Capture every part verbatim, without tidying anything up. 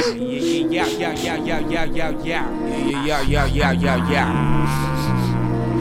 Yeah, yeah, yeah, yeah, yeah, yeah, yeah. Yeah, yeah, yeah, yeah, yeah.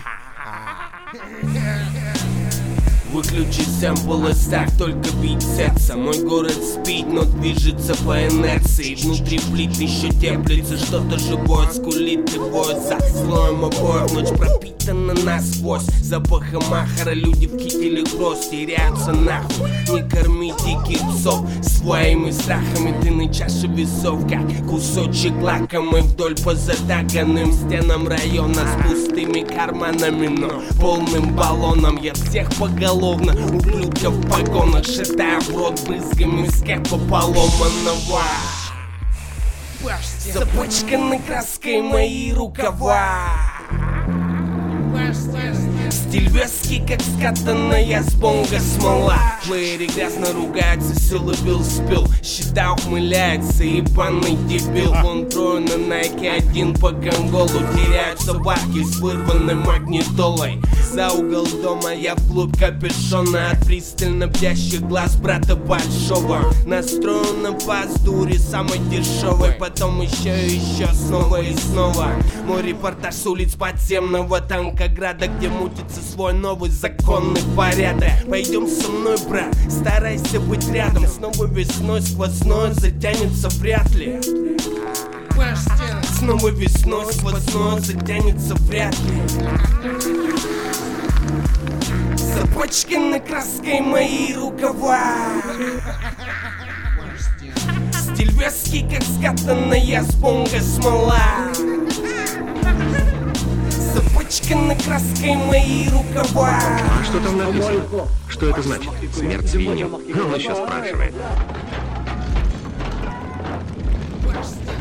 Выключи сэмпл и ставь только бит сердца. Мой город спит, но движется по инерции. Внутри плит еще теплится, что-то живое скулит и воет за слоем обоев. Ночь пропитана насквозь запахом махара. Люди в кителях гроз теряются нахуй. Не корми диких псов своими страхами. Ты на чаше весов, как кусочек лакомый. Вдоль по затаганным стенам района с пустыми карманами, но полным баллоном. Я всех поголовно ублюдка в погонах шатаю в рот брызгами скэпа поломанного. Запачканы краской мои рукава. Стиль вязкий, как скатанная с бонга смола. Плееры грязно ругаются, силобил спил. Счета ухмыляется, ебаный дебил. Вон трое на найке, один по конголу. Теряют собаки с вырванной магнитолой. За угол дома я вглубь капюшона. От пристально бдящих глаз брата большого. Настроен на паздуре самой дешевой. Потом еще и еще снова и снова. Мой репортаж с улиц подземного Танкограда, где мутится свой новый законный порядок. Пойдем со мной, брат, старайся быть рядом. Снова весной сквозное затянется вряд ли. Снова весной сквозное затянется вряд ли. Запачканы краской мои рукава. Стиль вязкий, как скатанная с бонга смола. Запачканы краской мои рукава. А что там написано? Что это значит? Смерть свиньям? Он еще спрашивает.